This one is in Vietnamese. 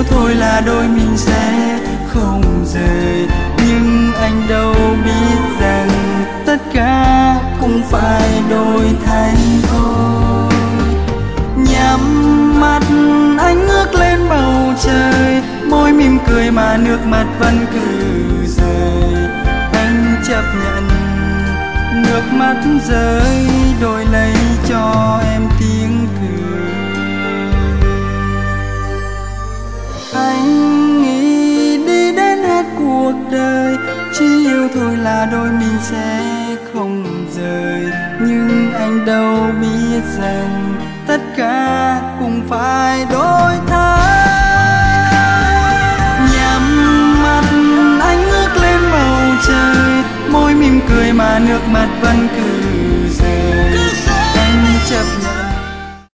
thôi là đôi mình sẽ không rời. Nhưng anh đâu biết rằng tất cả cũng phải đổi thay thôi. Nhắm mắt anh ngước lên bầu trời, môi mỉm cười mà nước mắt vẫn cứ rơi. Anh chấp nhận nước mắt rơi đổi lấy cho em tiếng cười. Anh nghĩ đi đến hết cuộc đời, chỉ yêu thôi là đôi mình sẽ không rời. Nhưng anh đâu biết rằng tất cả cũng phải đổi thay. Nhắm mắt anh ngước lên bầu trời, môi mỉm cười mà nước mắt